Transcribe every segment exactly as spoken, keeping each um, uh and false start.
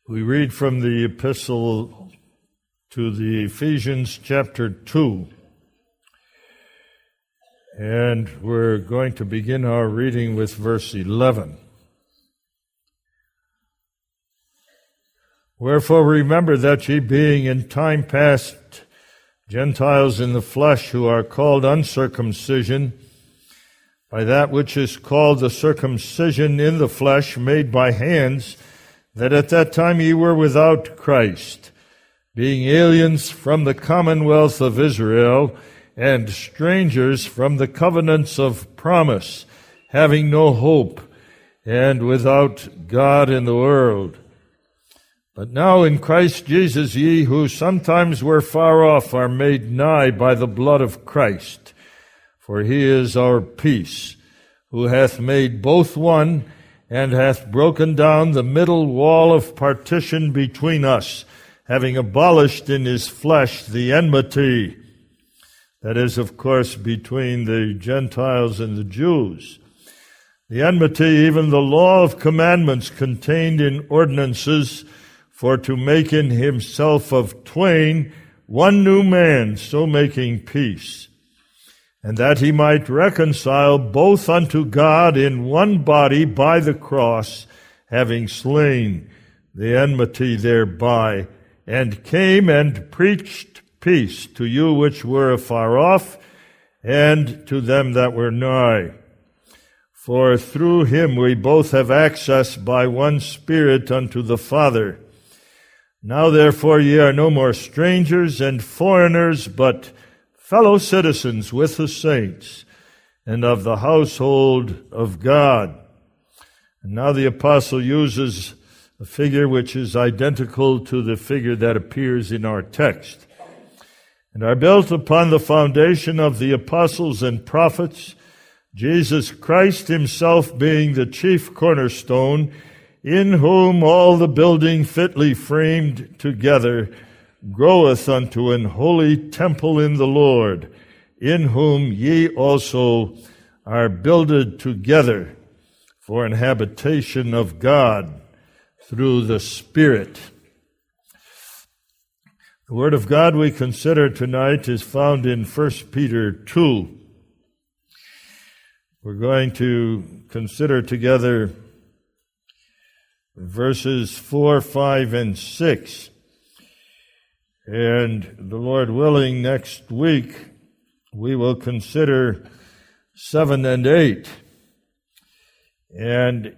We read from the epistle to the Ephesians chapter two, and we're going to begin our reading with verse eleven. Wherefore remember that ye being in time past Gentiles in the flesh, who are called uncircumcision, by that which is called the circumcision in the flesh made by hands, that at that time ye were without Christ, being aliens from the commonwealth of Israel, and strangers from the covenants of promise, having no hope, and without God in the world. But now in Christ Jesus ye, who sometimes were far off, are made nigh by the blood of Christ. For he is our peace, who hath made both one, and hath broken down the middle wall of partition between us, having abolished in his flesh the enmity, that is, of course, between the Gentiles and the Jews. The enmity, even the law of commandments contained in ordinances, for to make in himself of twain one new man, so making peace, and that he might reconcile both unto God in one body by the cross, having slain the enmity thereby, and came and preached peace to you which were afar off, and to them that were nigh. For through him we both have access by one Spirit unto the Father. Now therefore ye are no more strangers and foreigners, but fellow citizens with the saints, and of the household of God. And now the apostle uses a figure which is identical to the figure that appears in our text. And are built upon the foundation of the apostles and prophets, Jesus Christ himself being the chief cornerstone, in whom all the building fitly framed together groweth unto an holy temple in the Lord, in whom ye also are builded together for an habitation of God through the Spirit. The Word of God we consider tonight is found in First Peter two. We're going to consider together verses four, five, and six. And the Lord willing, next week we will consider seven and eight. And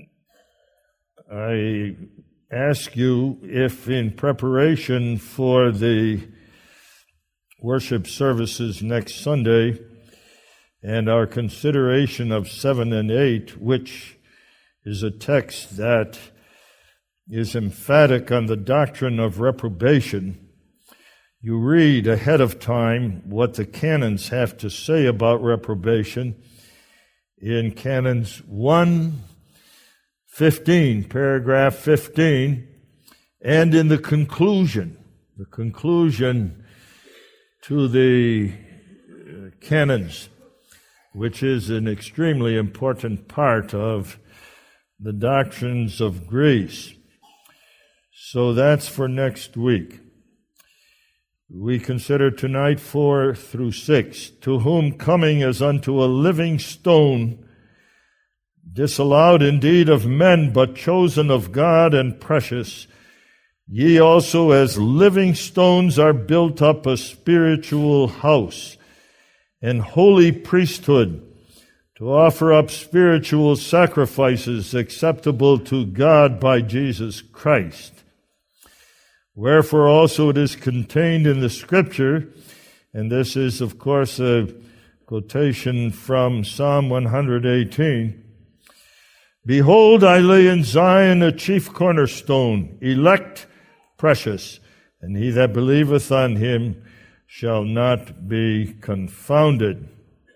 I ask you if in preparation for the worship services next Sunday and our consideration of seven and eight, which is a text that is emphatic on the doctrine of reprobation, you read ahead of time what the canons have to say about reprobation in Canons one fifteen, paragraph fifteen, and in the conclusion, the conclusion to the canons, which is an extremely important part of the doctrines of grace. So that's for next week. We consider tonight four through six. To whom coming as unto a living stone, disallowed indeed of men, but chosen of God and precious, ye also as living stones are built up a spiritual house, and holy priesthood, to offer up spiritual sacrifices acceptable to God by Jesus Christ. Wherefore also it is contained in the Scripture, and this is, of course, a quotation from Psalm one eighteen, Behold, I lay in Zion a chief cornerstone, elect, precious, and he that believeth on him shall not be confounded.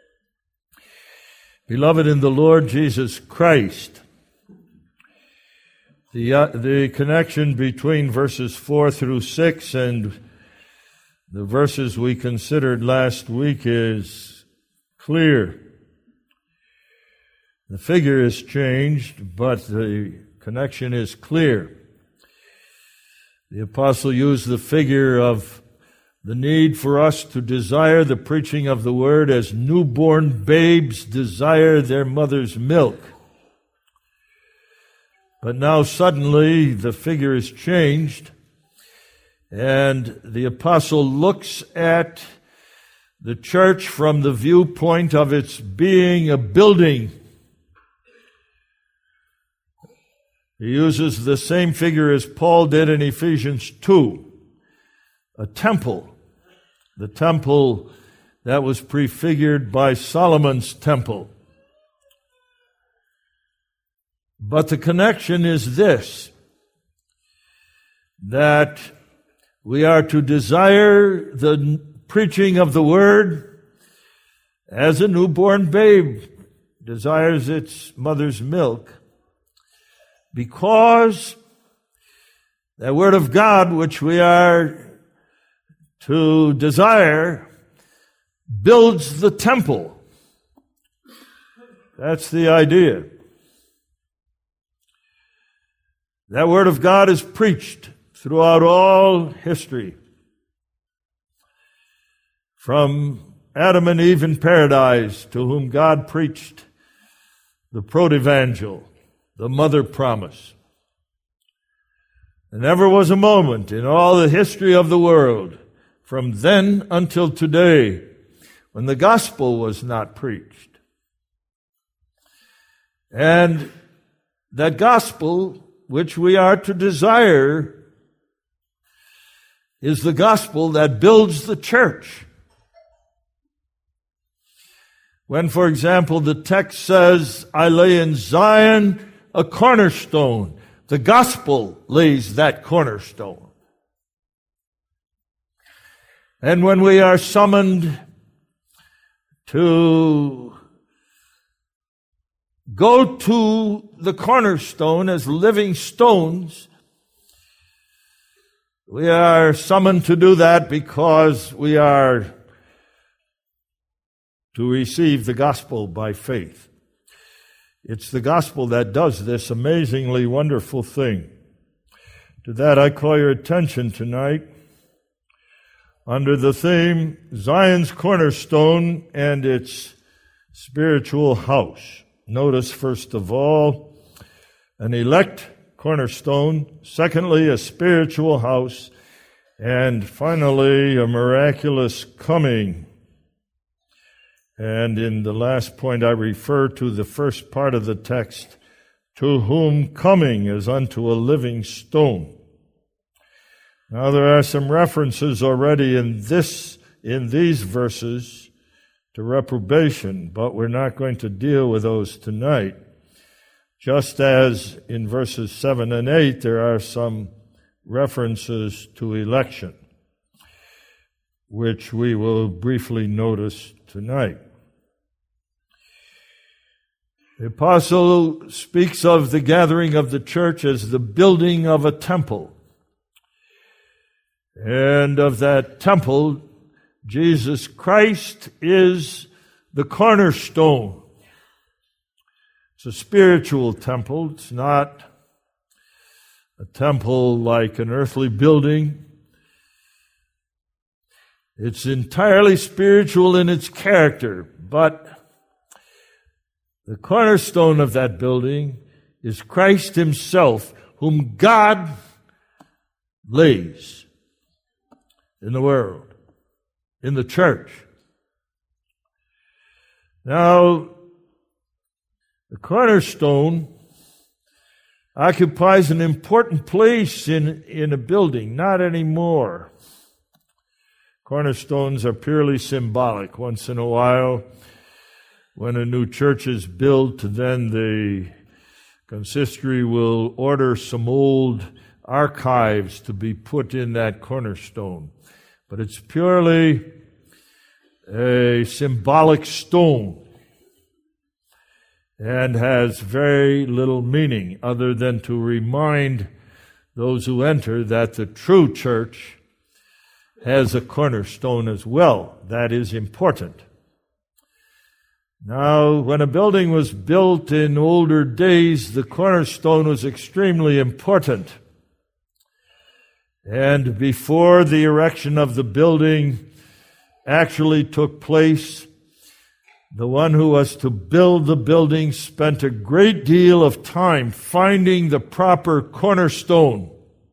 Beloved in the Lord Jesus Christ, The, uh, the connection between verses four through six and the verses we considered last week is clear. The figure is changed, but the connection is clear. The apostle used the figure of the need for us to desire the preaching of the word as newborn babes desire their mother's milk. But now suddenly the figure is changed, and the apostle looks at the church from the viewpoint of its being a building. He uses the same figure as Paul did in Ephesians two, a temple, the temple that was prefigured by Solomon's temple. But the connection is this, that we are to desire the preaching of the word as a newborn babe desires its mother's milk, because the word of God, which we are to desire, builds the temple. That's the idea. That word of God is preached throughout all history. From Adam and Eve in paradise, to whom God preached the protevangel, the mother promise. There never was a moment in all the history of the world, from then until today, when the gospel was not preached. And that gospel which we are to desire is the gospel that builds the church. When, for example, the text says, I lay in Zion a cornerstone, the gospel lays that cornerstone. And when we are summoned to go to the cornerstone as living stones, we are summoned to do that because we are to receive the gospel by faith. It's the gospel that does this amazingly wonderful thing. To that I call your attention tonight under the theme, Zion's cornerstone and its spiritual house. Notice, first of all, an elect cornerstone, secondly, a spiritual house, and finally, a miraculous coming. And in the last point, I refer to the first part of the text, to whom coming is unto a living stone. Now, there are some references already in this, in these verses to reprobation, but we're not going to deal with those tonight. Just as in verses seven and eight, there are some references to election, which we will briefly notice tonight. The apostle speaks of the gathering of the church as the building of a temple. And of that temple, Jesus Christ is the cornerstone. It's a spiritual temple. It's not a temple like an earthly building. It's entirely spiritual in its character, but the cornerstone of that building is Christ himself, whom God lays in the world, in the church. Now, the cornerstone occupies an important place in, in a building, not anymore. Cornerstones are purely symbolic. Once in a while, when a new church is built, then the consistory will order some old archives to be put in that cornerstone. But it's purely a symbolic stone and has very little meaning other than to remind those who enter that the true church has a cornerstone as well. That is important. Now, when a building was built in older days, the cornerstone was extremely important. And before the erection of the building actually took place, the one who was to build the building spent a great deal of time finding the proper cornerstone.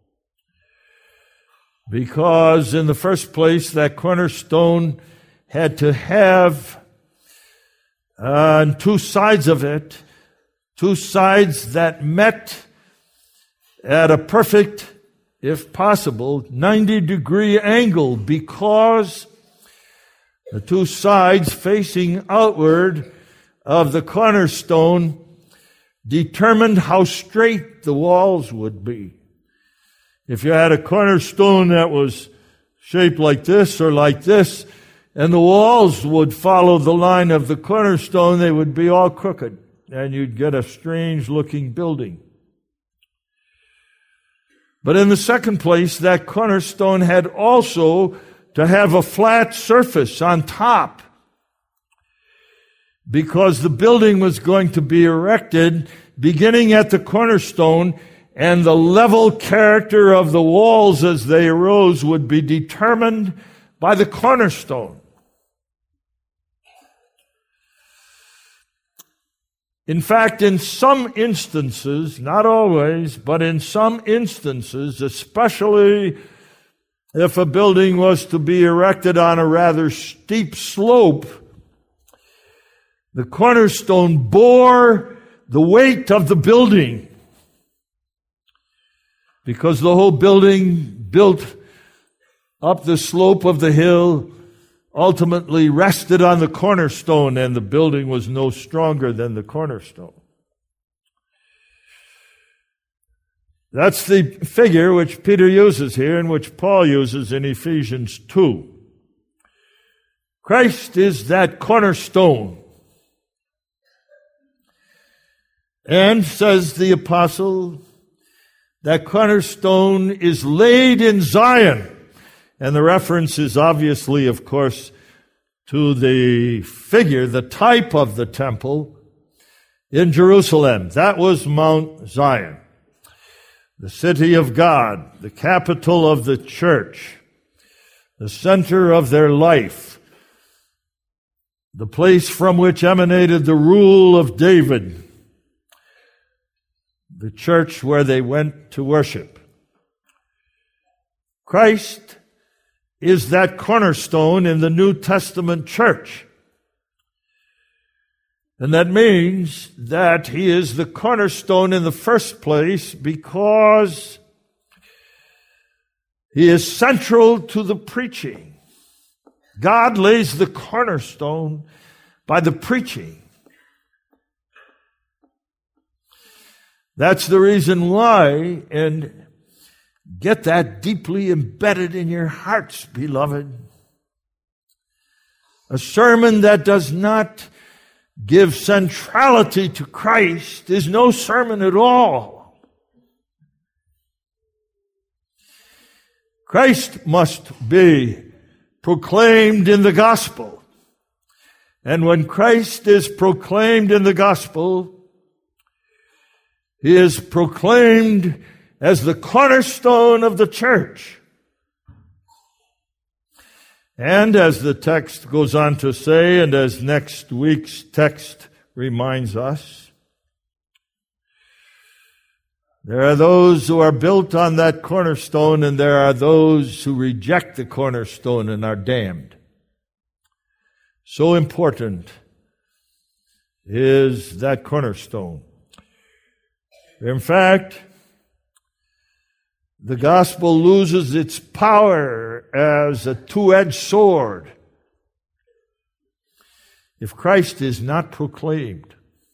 Because in the first place, that cornerstone had to have uh, on two sides of it, two sides that met at a perfect, if possible, ninety degree angle, because the two sides facing outward of the cornerstone determined how straight the walls would be. If you had a cornerstone that was shaped like this or like this, and the walls would follow the line of the cornerstone, they would be all crooked, and you'd get a strange-looking building. But in the second place, that cornerstone had also to have a flat surface on top, because the building was going to be erected beginning at the cornerstone, and the level character of the walls as they arose would be determined by the cornerstone. In fact, in some instances, not always, but in some instances, especially if a building was to be erected on a rather steep slope, the cornerstone bore the weight of the building, because the whole building built up the slope of the hill ultimately rested on the cornerstone, and the building was no stronger than the cornerstone. That's the figure which Peter uses here and which Paul uses in Ephesians two. Christ is that cornerstone. And, says the apostle, that cornerstone is laid in Zion. And the reference is obviously, of course, to the figure, the type of the temple in Jerusalem. That was Mount Zion, the city of God, the capital of the church, the center of their life, the place from which emanated the rule of David, the church where they went to worship. Christ is that cornerstone in the New Testament church. And that means that he is the cornerstone in the first place because he is central to the preaching. God lays the cornerstone by the preaching. That's the reason why, and get that deeply embedded in your hearts, beloved. A sermon that does not give centrality to Christ is no sermon at all. Christ must be proclaimed in the gospel. And when Christ is proclaimed in the gospel, he is proclaimed as the cornerstone of the church. And as the text goes on to say, and as next week's text reminds us, there are those who are built on that cornerstone, and there are those who reject the cornerstone and are damned. So important is that cornerstone. In fact, the gospel loses its power as a two-edged sword if Christ is not proclaimed.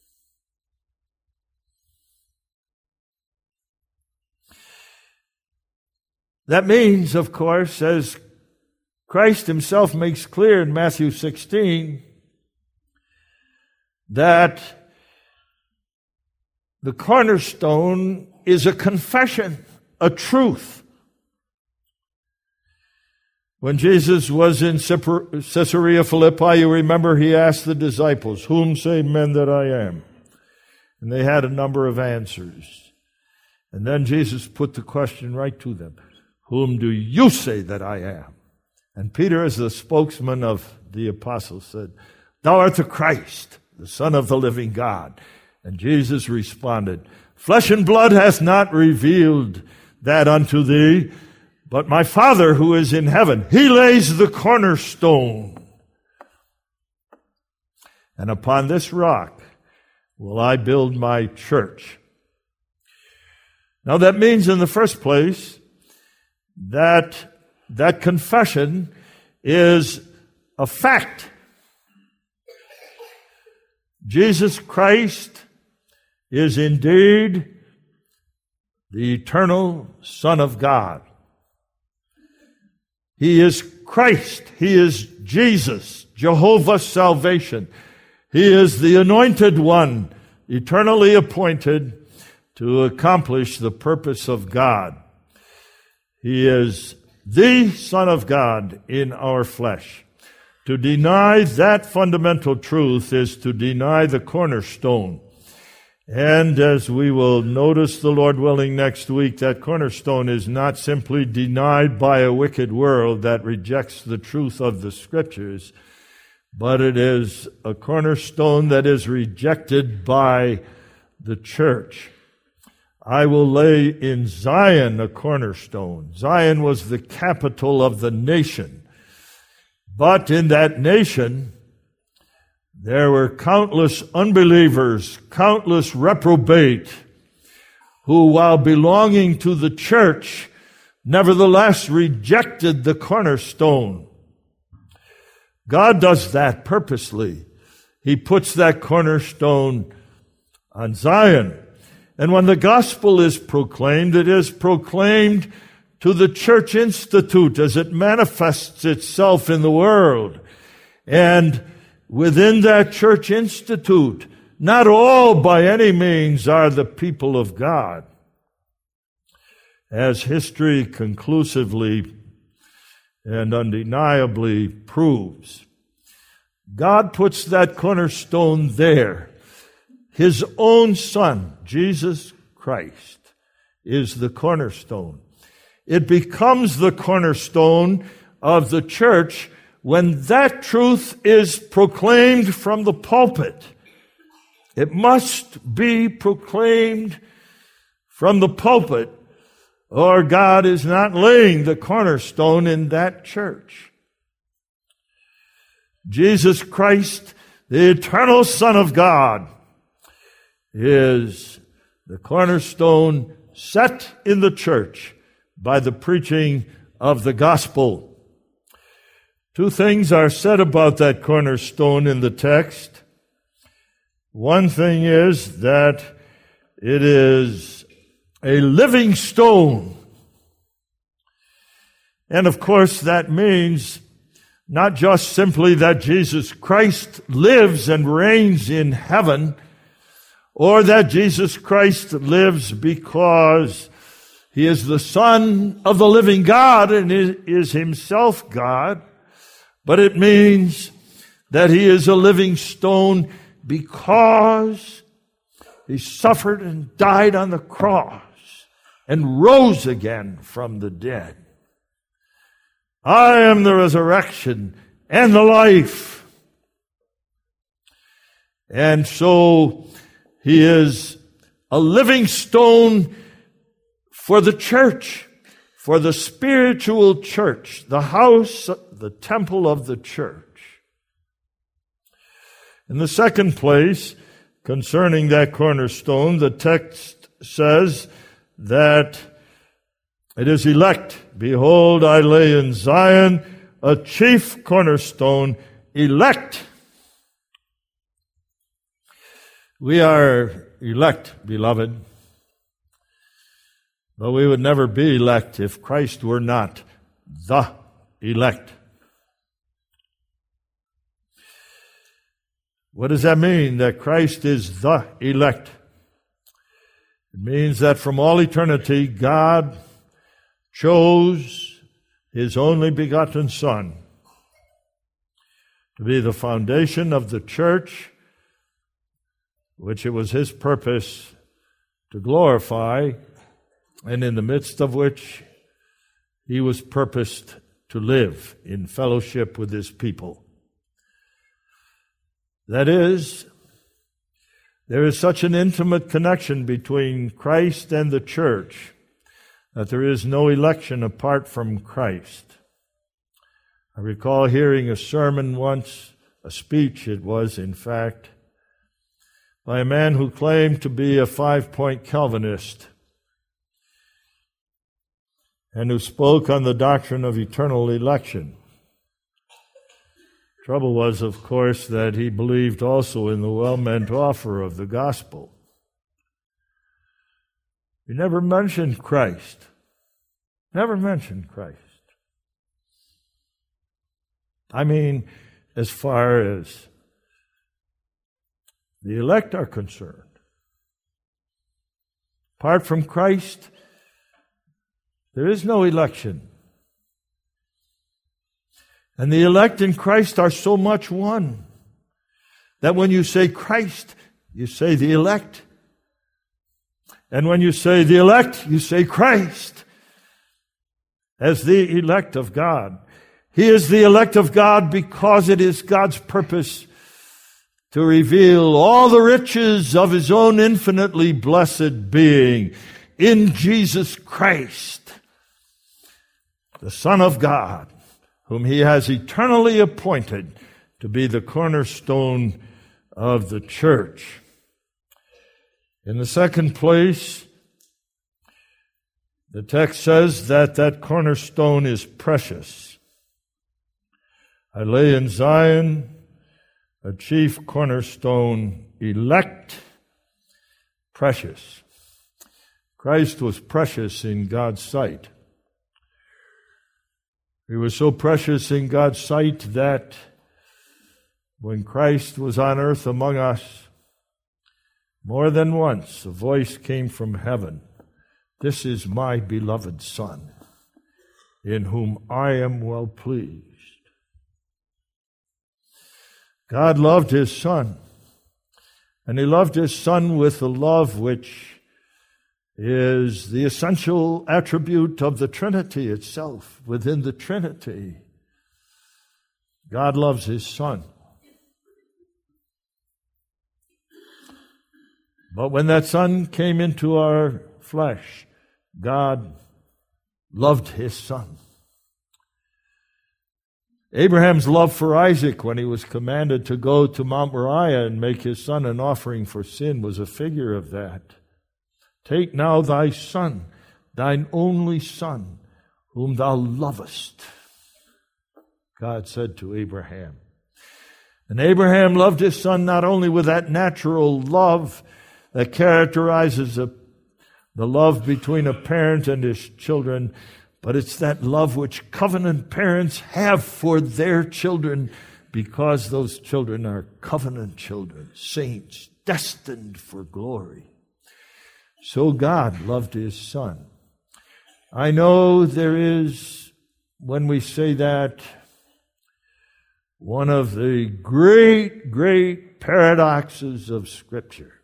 That means, of course, as Christ himself makes clear in Matthew sixteen, that the cornerstone is a confession, a truth. When Jesus was in Caesarea Philippi, you remember he asked the disciples, "Whom say men that I am?" And they had a number of answers. And then Jesus put the question right to them. whom do you say that I am? And Peter, as the spokesman of the apostles, said, Thou art the Christ, the Son of the living God. And Jesus responded, Flesh and blood hath not revealed that unto thee, but my Father who is in heaven. He lays the cornerstone. And upon this rock will I build my church. Now that means, in the first place, that that confession is a fact. Jesus Christ is indeed the eternal Son of God. He is Christ. He is Jesus, Jehovah's salvation. He is the anointed one, eternally appointed to accomplish the purpose of God. He is the Son of God in our flesh. To deny that fundamental truth is to deny the cornerstone. And as we will notice, the Lord willing, next week, that cornerstone is not simply denied by a wicked world that rejects the truth of the Scriptures, but it is a cornerstone that is rejected by the church. I will lay in Zion a cornerstone. Zion was the capital of the nation. But in that nation, there were countless unbelievers, countless reprobate, who, while belonging to the church, nevertheless rejected the cornerstone. God does that purposely. He puts that cornerstone on Zion. And when the gospel is proclaimed, it is proclaimed to the church institute as it manifests itself in the world. And within that church institute, not all by any means are the people of God. As history conclusively and undeniably proves, God puts that cornerstone there. His own Son, Jesus Christ, is the cornerstone. It becomes the cornerstone of the church when that truth is proclaimed from the pulpit. It must be proclaimed from the pulpit, or God is not laying the cornerstone in that church. Jesus Christ, the eternal Son of God, is the cornerstone set in the church by the preaching of the gospel. Two things are said about that cornerstone in the text. One thing is that it is a living stone. And of course, that means not just simply that Jesus Christ lives and reigns in heaven, or that Jesus Christ lives because He is the Son of the living God and is Himself God, but it means that He is a living stone because He suffered and died on the cross and rose again from the dead. I am the resurrection and the life. And so He is a living stone for the church, for the spiritual church, the house, the temple of the church. In the second place, concerning that cornerstone, the text says that it is elect. Behold, I lay in Zion a chief cornerstone, elect. We are elect, beloved, but we would never be elect if Christ were not the elect. What does that mean, that Christ is the elect? It means that from all eternity, God chose His only begotten Son to be the foundation of the church, which it was His purpose to glorify, and in the midst of which he was purposed to live in fellowship with his people. That is, there is such an intimate connection between Christ and the church that there is no election apart from Christ. I recall hearing a sermon once, a speech it was in fact, by a man who claimed to be a five-point Calvinist and who spoke on the doctrine of eternal election. Trouble was, of course, that he believed also in the well-meant offer of the gospel. He never mentioned Christ. Never mentioned Christ. I mean, as far as the elect are concerned. Apart from Christ, there is no election. And the elect in Christ are so much one that when you say Christ, you say the elect. And when you say the elect, you say Christ as the elect of God. He is the elect of God because it is God's purpose to reveal all the riches of His own infinitely blessed being in Jesus Christ, the Son of God, whom He has eternally appointed to be the cornerstone of the church. In the second place, the text says that that cornerstone is precious. I lay in Zion a chief cornerstone, elect, precious. Christ was precious in God's sight. He was so precious in God's sight that when Christ was on earth among us, more than once a voice came from heaven, "This is my beloved Son, in whom I am well pleased." God loved His Son, and He loved His Son with a love which is the essential attribute of the Trinity itself. Within the Trinity, God loves His Son. But when that Son came into our flesh, God loved His Son. Abraham's love for Isaac when he was commanded to go to Mount Moriah and make his son an offering for sin was a figure of that. "Take now thy son, thine only son, whom thou lovest," God said to Abraham. And Abraham loved his son not only with that natural love that characterizes a, the love between a parent and his children, but it's that love which covenant parents have for their children because those children are covenant children, saints, destined for glory. So God loved His Son. I know there is, when we say that, one of the great, great paradoxes of Scripture.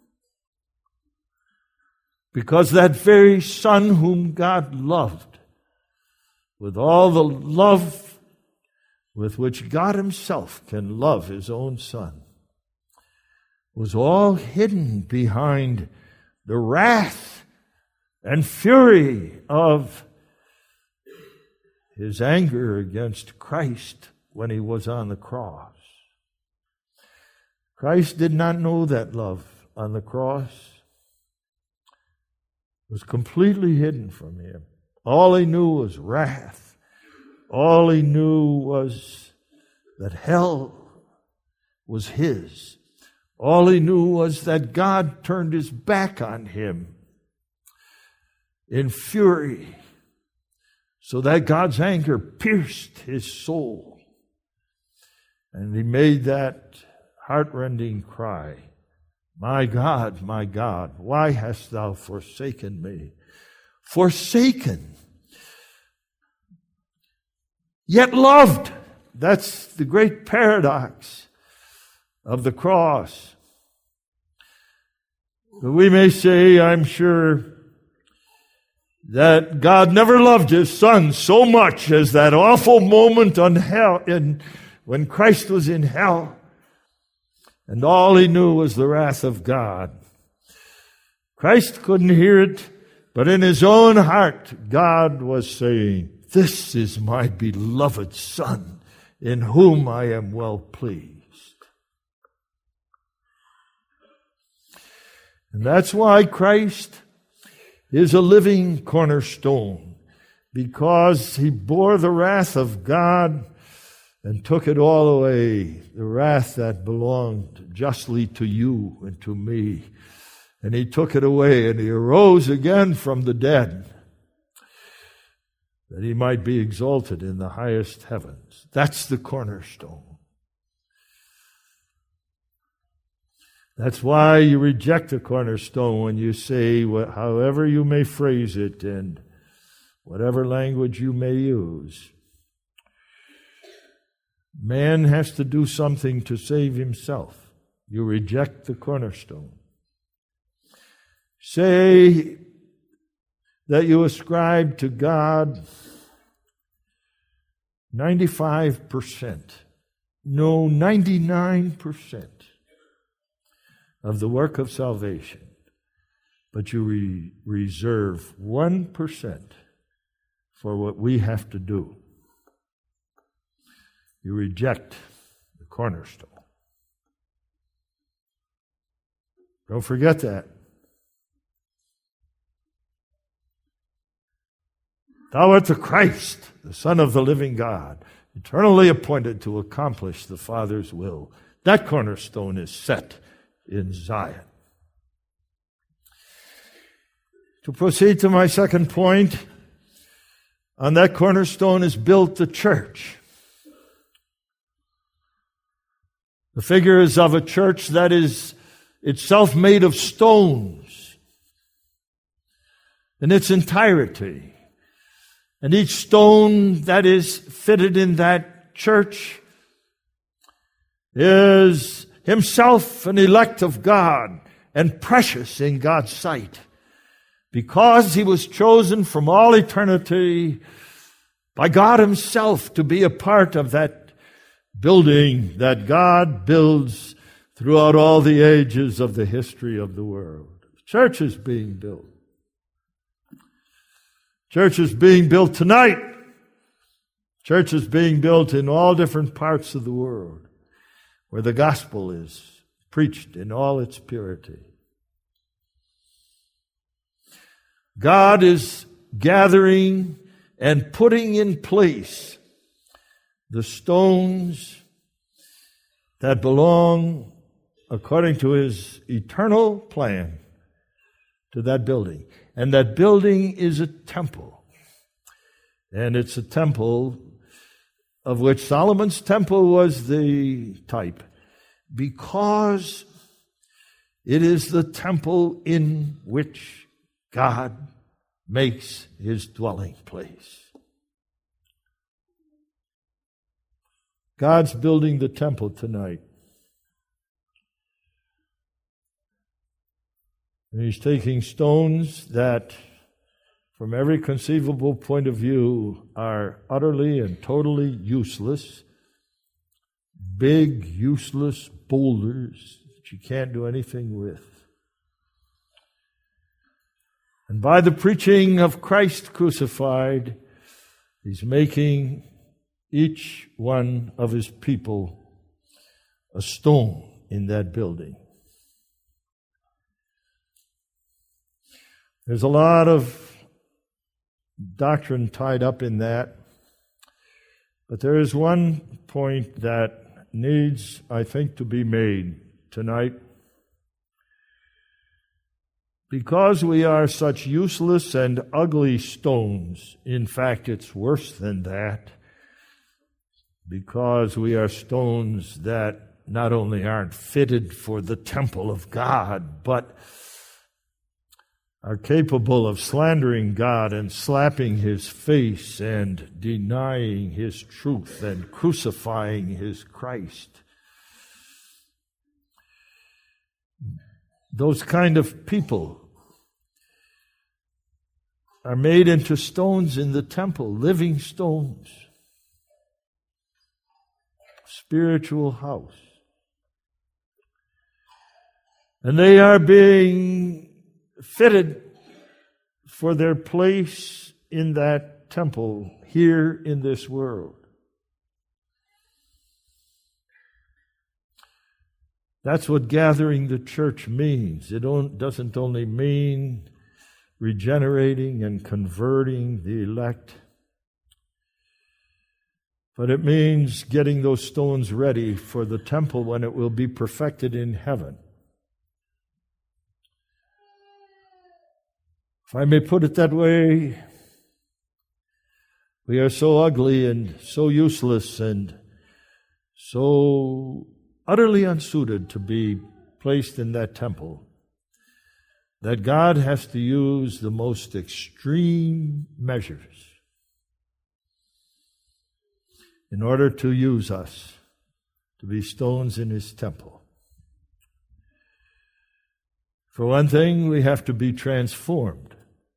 Because that very Son whom God loved, with all the love with which God Himself can love His own Son, was all hidden behind the wrath and fury of His anger against Christ when He was on the cross. Christ did not know that love on the cross. It was completely hidden from Him. All He knew was wrath. All He knew was that hell was His. All He knew was that God turned His back on Him in fury, so that God's anger pierced His soul. And He made that heartrending cry, "My God, my God, why hast Thou forsaken me?" Forsaken, yet loved. That's the great paradox of the cross. We may say, I'm sure, that God never loved his Son so much as that awful moment on hell, in, when Christ was in hell, and all he knew was the wrath of God. Christ couldn't hear it, but in his own heart, God was saying, "This is my beloved Son, in whom I am well pleased." And that's why Christ is a living cornerstone, because he bore the wrath of God and took it all away, the wrath that belonged justly to you and to me. And he took it away, and he arose again from the dead, that he might be exalted in the highest heavens. That's the cornerstone. That's why you reject the cornerstone when you say, however you may phrase it and whatever language you may use. Man has to do something to save himself. You reject the cornerstone. Say that you ascribe to God ninety-five percent, no, ninety-nine percent of the work of salvation, but you re- reserve one percent for what we have to do. You reject the cornerstone. Don't forget that. Thou art the Christ, the Son of the living God, eternally appointed to accomplish the Father's will. That cornerstone is set in Zion. To proceed to my second point, on that cornerstone is built the church. The figure is of a church that is itself made of stones in its entirety. And each stone that is fitted in that church is himself an elect of God and precious in God's sight, because he was chosen from all eternity by God himself to be a part of that building that God builds throughout all the ages of the history of the world. Church is being built. Church is being built tonight. Church is being built in all different parts of the world where the gospel is preached in all its purity. God is gathering and putting in place the stones that belong, according to his eternal plan, to that building. And that building is a temple. And it's a temple of which Solomon's temple was the type, because it is the temple in which God makes his dwelling place. God's building the temple tonight. And he's taking stones that, from every conceivable point of view, are utterly and totally useless. Big, useless boulders that you can't do anything with. And by the preaching of Christ crucified, he's making each one of his people a stone in that building. There's a lot of doctrine tied up in that, but there is one point that needs, I think, to be made tonight. Because we are such useless and ugly stones, in fact, it's worse than that, because we are stones that not only aren't fitted for the temple of God, but are capable of slandering God and slapping his face and denying his truth and crucifying his Christ. Those kind of people are made into stones in the temple, living stones. Spiritual house. And they are being fitted for their place in that temple here in this world. That's what gathering the church means. It doesn't only mean regenerating and converting the elect, but it means getting those stones ready for the temple when it will be perfected in heaven. If I may put it that way, we are so ugly and so useless and so utterly unsuited to be placed in that temple that God has to use the most extreme measures in order to use us to be stones in His temple. For one thing, we have to be transformed.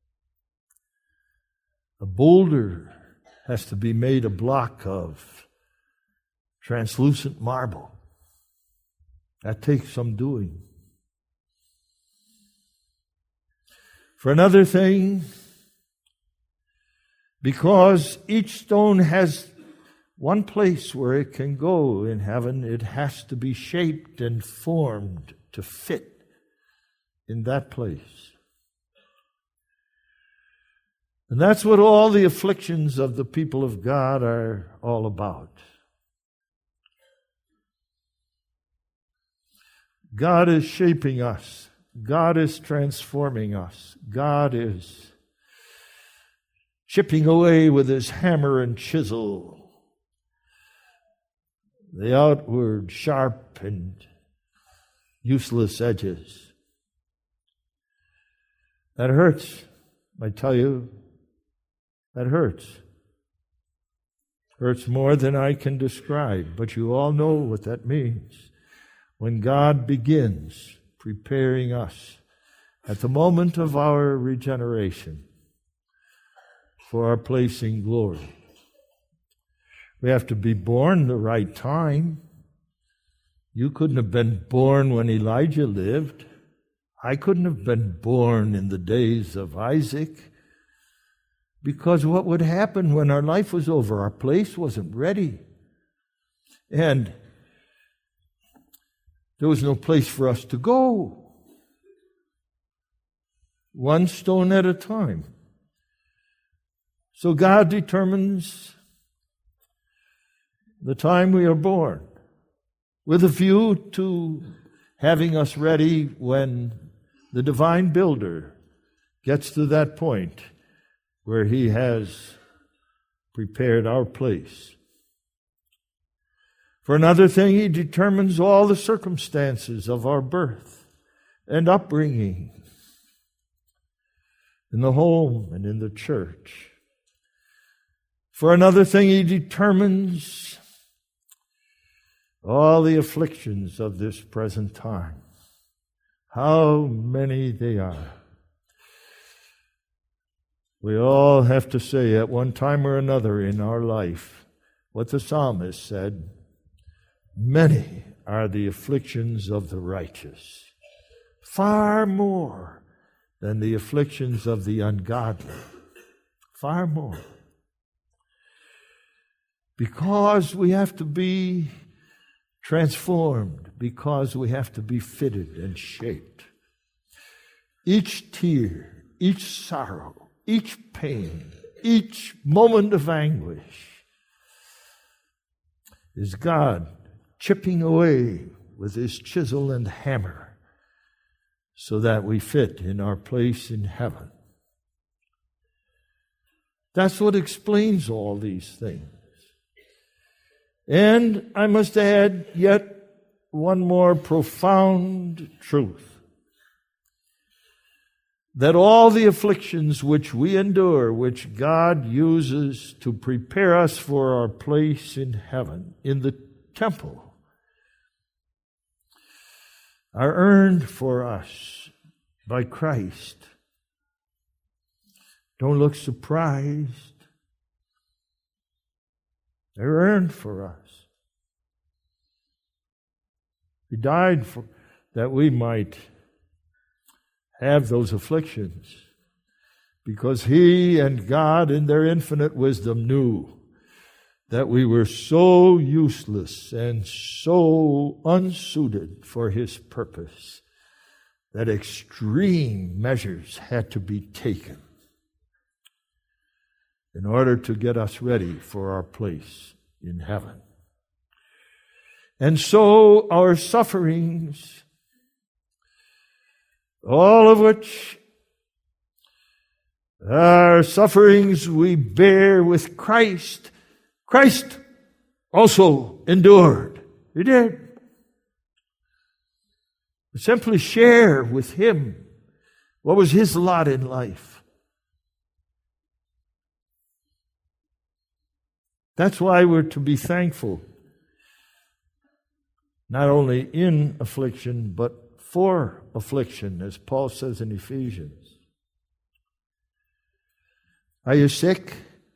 A boulder has to be made a block of translucent marble. That takes some doing. For another thing, because each stone has one place where it can go in heaven, it has to be shaped and formed to fit in that place. And that's what all the afflictions of the people of God are all about. God is shaping us. God is transforming us. God is chipping away with His hammer and chisel the outward sharp and useless edges. That hurts, I tell you. That hurts. Hurts more than I can describe, but you all know what that means. When God begins preparing us at the moment of our regeneration for our place in glory. We have to be born the right time. You couldn't have been born when Elijah lived. I couldn't have been born in the days of Isaac, because what would happen when our life was over? Our place wasn't ready. And there was no place for us to go. One stone at a time. So God determines the time we are born, with a view to having us ready when the divine builder gets to that point where He has prepared our place. For another thing, He determines all the circumstances of our birth and upbringing in the home and in the church. For another thing, He determines all the afflictions of this present time. How many they are. We all have to say at one time or another in our life what the psalmist said, many are the afflictions of the righteous, far more than the afflictions of the ungodly. Far more. Because we have to be transformed, because we have to be fitted and shaped. Each tear, each sorrow, each pain, each moment of anguish is God chipping away with His chisel and hammer so that we fit in our place in heaven. That's what explains all these things. And I must add yet one more profound truth. That all the afflictions which we endure, which God uses to prepare us for our place in heaven, in the temple, are earned for us by Christ. Don't look surprised. They're earned for us. He died for that we might have those afflictions, because He and God in their infinite wisdom knew that we were so useless and so unsuited for His purpose that extreme measures had to be taken in order to get us ready for our place in heaven. And so our sufferings, all of which are sufferings we bear with Christ, Christ also endured. He did. We simply share with Him what was His lot in life. That's why we're to be thankful, not only in affliction, but for affliction, as Paul says in Ephesians. Are you sick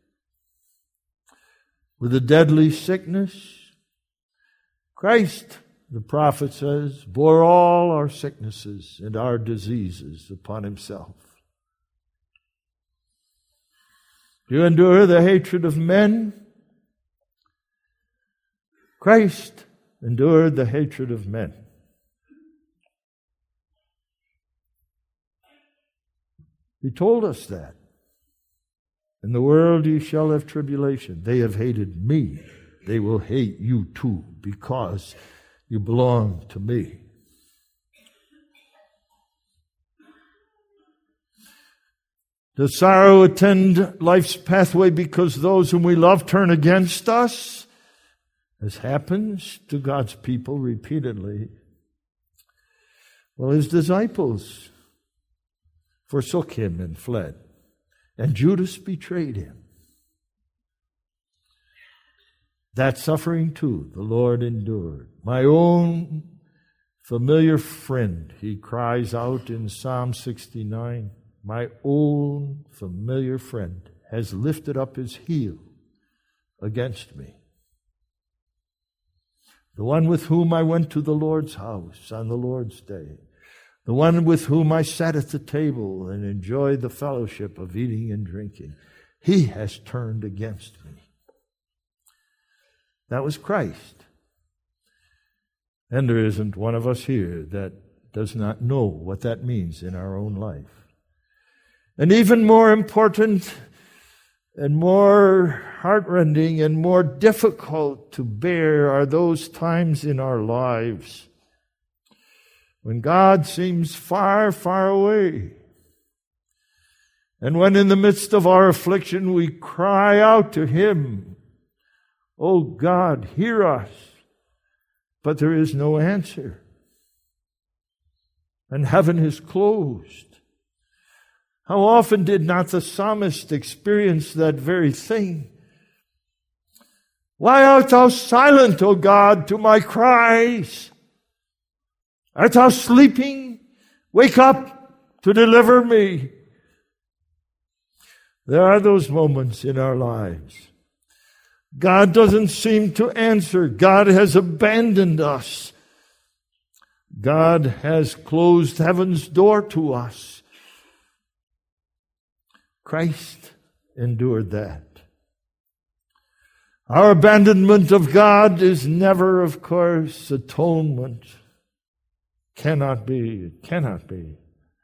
with a deadly sickness? Christ, the prophet says, bore all our sicknesses and our diseases upon Himself. Do you endure the hatred of men? Christ endured the hatred of men. He told us that. In the world you shall have tribulation. They have hated me. They will hate you too, because you belong to me. Does sorrow attend life's pathway because those whom we love turn against us? As happens to God's people repeatedly. Well, His disciples forsook Him and fled, and Judas betrayed Him. That suffering too the Lord endured. My own familiar friend, He cries out in Psalm sixty-nine, my own familiar friend has lifted up his heel against me. The one with whom I went to the Lord's house on the Lord's day. The one with whom I sat at the table and enjoyed the fellowship of eating and drinking. He has turned against me. That was Christ. And there isn't one of us here that does not know what that means in our own life. And even more important and more heartrending and more difficult to bear are those times in our lives when God seems far, far away. And when in the midst of our affliction we cry out to Him, "Oh God, hear us," but there is no answer. And heaven is closed. How often did not the psalmist experience that very thing? Why art thou silent, O God, to my cries? Art thou sleeping? Wake up to deliver me. There are those moments in our lives. God doesn't seem to answer. God has abandoned us. God has closed heaven's door to us. Christ endured that. Our abandonment of God is never, of course, atonement. Cannot be. It cannot be.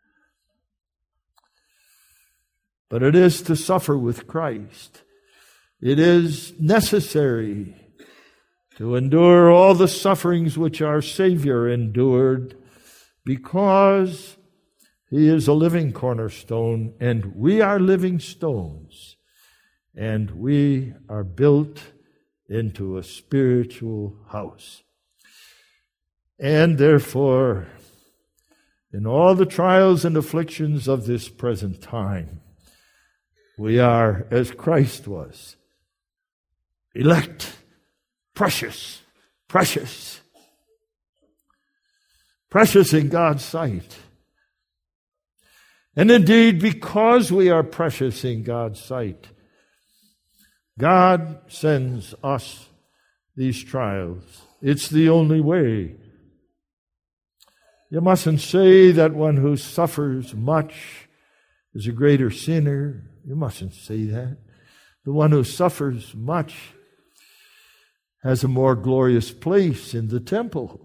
But it is to suffer with Christ. It is necessary to endure all the sufferings which our Savior endured, because He is a living cornerstone, and we are living stones, and we are built into a spiritual house. And therefore, in all the trials and afflictions of this present time, we are, as Christ was, elect, precious, precious, precious in God's sight. And indeed, because we are precious in God's sight, God sends us these trials. It's the only way. You mustn't say that one who suffers much is a greater sinner. You mustn't say that. The one who suffers much has a more glorious place in the temple.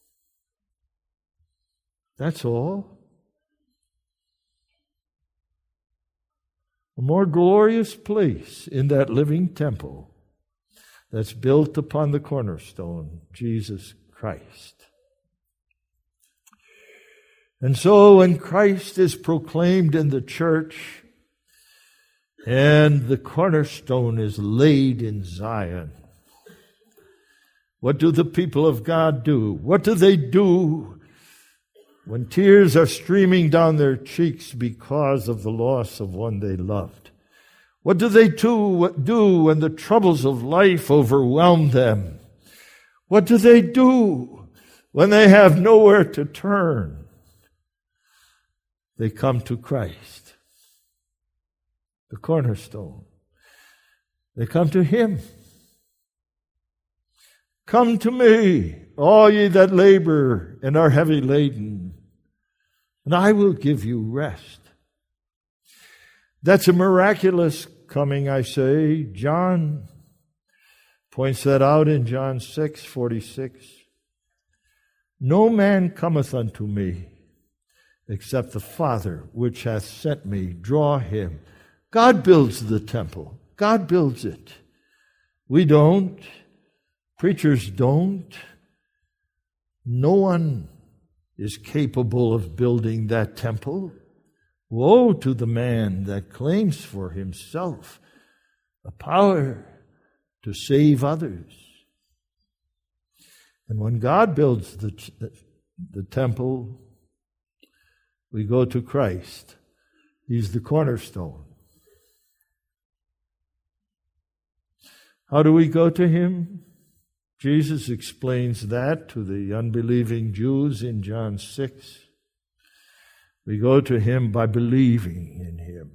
That's all. A more glorious place in that living temple that's built upon the cornerstone, Jesus Christ. And so when Christ is proclaimed in the church and the cornerstone is laid in Zion, what do the people of God do? What do they do when tears are streaming down their cheeks because of the loss of one they loved? What do they do, do when the troubles of life overwhelm them? What do they do when they have nowhere to turn? They come to Christ, the cornerstone. They come to Him. Come to me, all ye that labor and are heavy laden, and I will give you rest. That's a miraculous coming, I say. John points that out in John six forty-six. No man cometh unto me, except the Father which hath sent me draw him. God builds the temple. God builds it. We don't. Preachers don't. No one is capable of building that temple. Woe to the man that claims for himself a power to save others. And when God builds the, the, the temple, we go to Christ. He's the cornerstone. How do we go to Him? Jesus explains that to the unbelieving Jews in John six. We go to Him by believing in Him.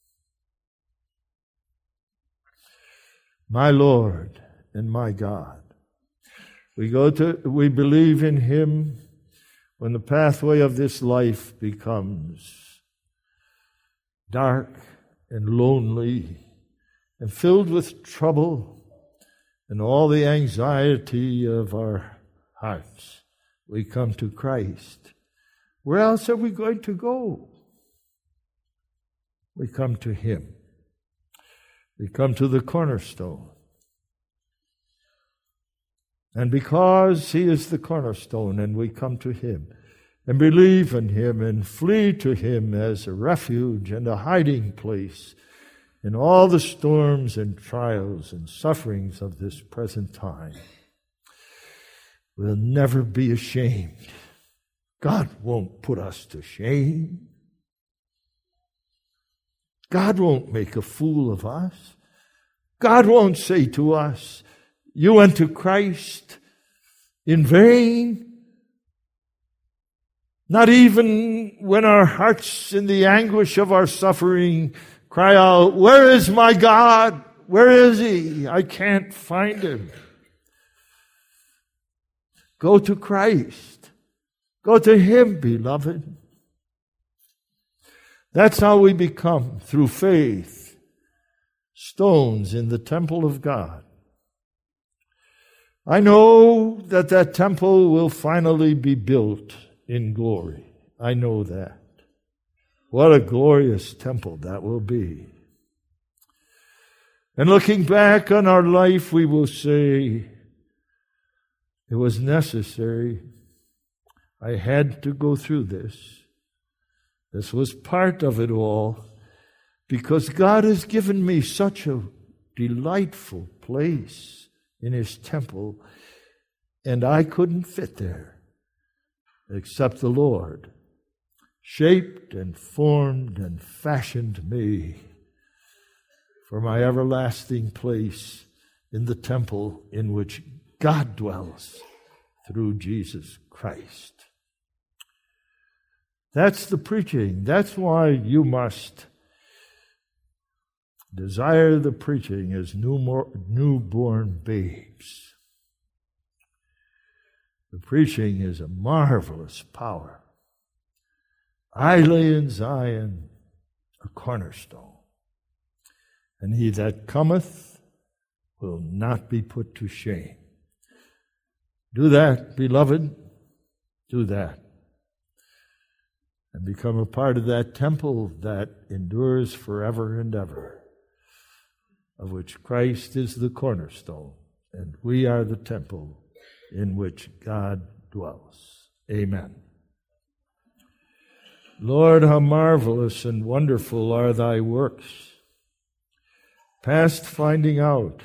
My Lord and my God. We go to, we believe in Him when the pathway of this life becomes dark and lonely and filled with trouble and all the anxiety of our hearts. We come to Christ. Where else are we going to go? We come to Him. We come to the cornerstone. And because He is the cornerstone and we come to Him and believe in Him and flee to Him as a refuge and a hiding place in all the storms and trials and sufferings of this present time, we'll never be ashamed. God won't put us to shame. God won't make a fool of us. God won't say to us, you went to Christ in vain. Not even when our hearts in the anguish of our suffering cry out, where is my God? Where is He? I can't find Him. Go to Christ. Go to Him, beloved. That's how we become, through faith, stones in the temple of God. I know that that temple will finally be built in glory. I know that. What a glorious temple that will be. And looking back on our life, we will say, it was necessary. I had to go through this. This was part of it all, because God has given me such a delightful place in His temple, and I couldn't fit there except the Lord shaped and formed and fashioned me for my everlasting place in the temple in which God dwells through Jesus Christ. That's the preaching. That's why you must desire the preaching as new, newborn babes. The preaching is a marvelous power. I lay in Zion a cornerstone, and he that cometh will not be put to shame. Do that, beloved. Do that. And become a part of that temple that endures forever and ever, of which Christ is the cornerstone, and we are the temple in which God dwells. Amen. Lord, how marvelous and wonderful are thy works, past finding out.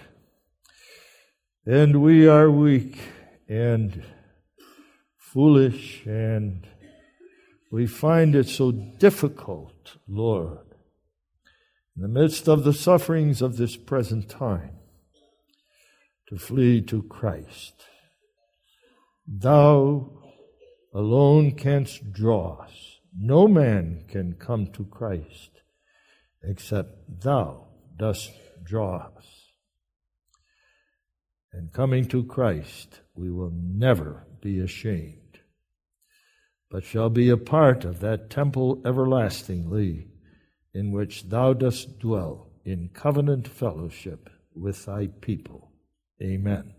And we are weak and foolish, and we find it so difficult, Lord, in the midst of the sufferings of this present time, to flee to Christ. Thou alone canst draw us. No man can come to Christ except thou dost draw us. And coming to Christ, we will never be ashamed, but shall be a part of that temple everlastingly in which thou dost dwell in covenant fellowship with thy people. Amen.